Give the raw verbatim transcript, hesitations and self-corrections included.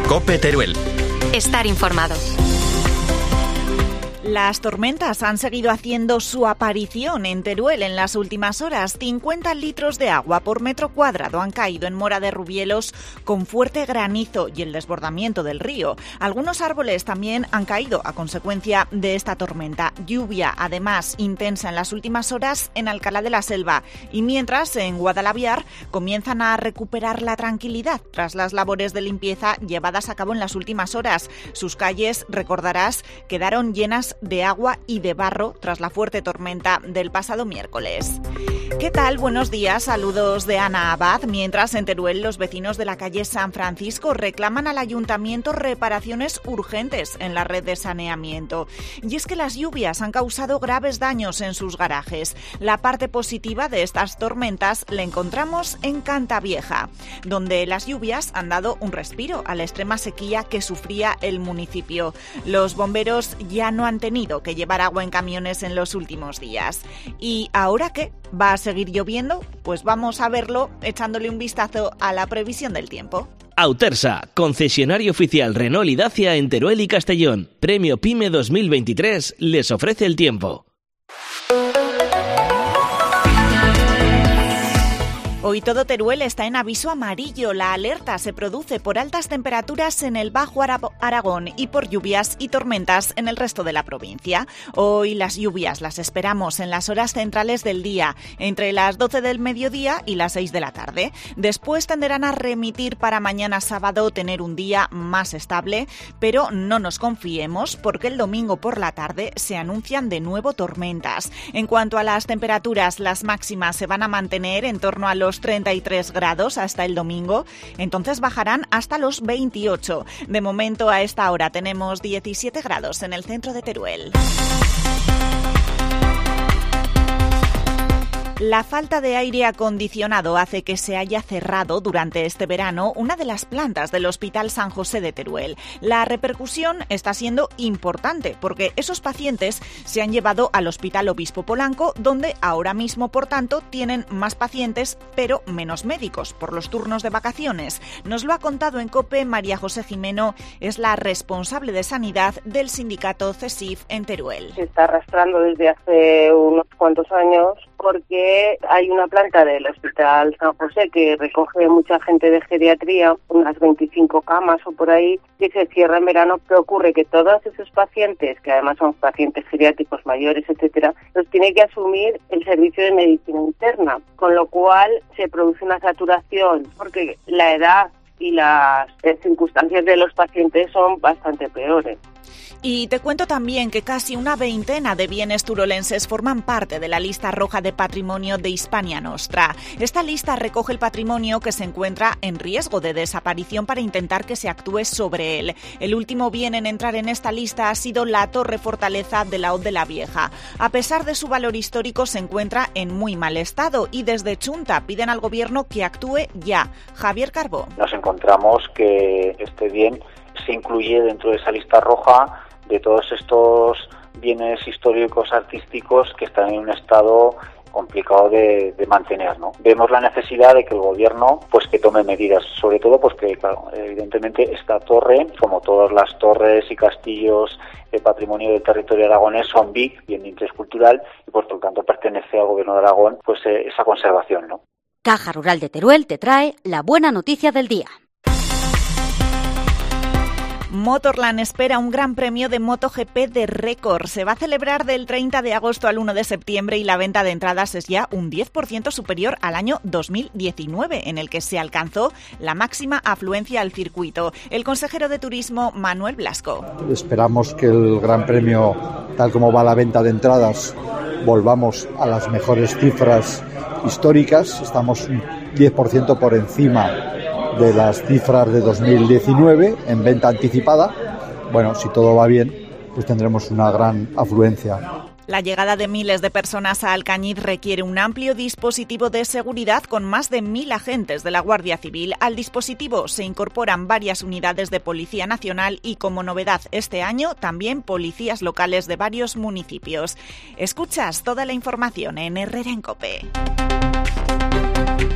COPE Teruel. Estar informado. Las tormentas han seguido haciendo su aparición en Teruel en las últimas horas. cincuenta litros de agua por metro cuadrado han caído en Mora de Rubielos con fuerte granizo y el desbordamiento del río. Algunos árboles también han caído a consecuencia de esta tormenta. Lluvia, además, intensa en las últimas horas en Alcalá de la Selva. Y mientras, en Guadalaviar, comienzan a recuperar la tranquilidad tras las labores de limpieza llevadas a cabo en las últimas horas. Sus calles, recordarás, quedaron llenas de agua y de barro tras la fuerte tormenta del pasado miércoles. ¿Qué tal? Buenos días, saludos de Ana Abad. Mientras en Teruel los vecinos de la calle San Francisco reclaman al ayuntamiento reparaciones urgentes en la red de saneamiento. Y es que las lluvias han causado graves daños en sus garajes. La parte positiva de estas tormentas la encontramos en Cantavieja, donde las lluvias han dado un respiro a la extrema sequía que sufría el municipio. Los bomberos ya no han tenido que llevar agua en camiones en los últimos días. ¿Y ahora qué? ¿Va a seguir lloviendo? Pues vamos a verlo echándole un vistazo a la previsión del tiempo. Autersa, concesionario oficial Renault y Dacia en Teruel y Castellón. Premio PYME dos mil veintitrés les ofrece el tiempo. Hoy todo Teruel está en aviso amarillo. La alerta se produce por altas temperaturas en el Bajo Aragón y por lluvias y tormentas en el resto de la provincia. Hoy las lluvias las esperamos en las horas centrales del día, entre las doce del mediodía y las seis de la tarde. Después tenderán a remitir para mañana sábado tener un día más estable, pero no nos confiemos porque el domingo por la tarde se anuncian de nuevo tormentas. En cuanto a las temperaturas, las máximas se van a mantener en torno a los treinta y tres grados hasta el domingo, entonces bajarán hasta los veintiocho. De momento a esta hora tenemos diecisiete grados en el centro de Teruel. La falta de aire acondicionado hace que se haya cerrado durante este verano una de las plantas del Hospital San José de Teruel. La repercusión está siendo importante porque esos pacientes se han llevado al Hospital Obispo Polanco, donde ahora mismo, por tanto, tienen más pacientes pero menos médicos por los turnos de vacaciones. Nos lo ha contado en COPE María José Jimeno, es la responsable de sanidad del sindicato CESIF en Teruel. Se está arrastrando desde hace unos cuantos años porque hay una planta del Hospital San José que recoge mucha gente de geriatría, unas veinticinco camas o por ahí, que se cierra en verano. ¿Qué ocurre? Que todos esos pacientes, que además son pacientes geriátricos mayores, etcétera, los tiene que asumir el servicio de medicina interna, con lo cual se produce una saturación porque la edad y las circunstancias de los pacientes son bastante peores. Y te cuento también que casi una veintena de bienes turolenses forman parte de la lista roja de patrimonio de Hispania Nostra. Esta lista recoge el patrimonio que se encuentra en riesgo de desaparición para intentar que se actúe sobre él. El último bien en entrar en esta lista ha sido la Torre Fortaleza de la Hoz de la Vieja. A pesar de su valor histórico, se encuentra en muy mal estado y desde Chunta piden al gobierno que actúe ya. Javier Carbó. Nos encontramos que este bien se incluye dentro de esa lista roja de todos estos bienes históricos artísticos que están en un estado complicado de, de mantener, ¿no? Vemos la necesidad de que el gobierno pues que tome medidas, sobre todo pues que claro, evidentemente esta torre, como todas las torres y castillos de patrimonio del territorio aragonés, son B I C, bien de interés cultural, y por lo tanto pertenece al gobierno de Aragón pues eh, esa conservación, ¿no? Caja Rural de Teruel te trae la buena noticia del día. Motorland espera un gran premio de MotoGP de récord. Se va a celebrar del treinta de agosto al uno de septiembre y la venta de entradas es ya un diez por ciento superior al año dos mil diecinueve, en el que se alcanzó la máxima afluencia al circuito. El consejero de Turismo, Manuel Blasco. Esperamos que el gran premio, tal como va la venta de entradas, volvamos a las mejores cifras históricas. Estamos un diez por ciento por encima de las cifras de dos mil diecinueve en venta anticipada. Bueno, si todo va bien, pues tendremos una gran afluencia. La llegada de miles de personas a Alcañiz requiere un amplio dispositivo de seguridad con más de mil agentes de la Guardia Civil. Al dispositivo se incorporan varias unidades de Policía Nacional y, como novedad este año, también policías locales de varios municipios. Escuchas toda la información en Herrera en COPE.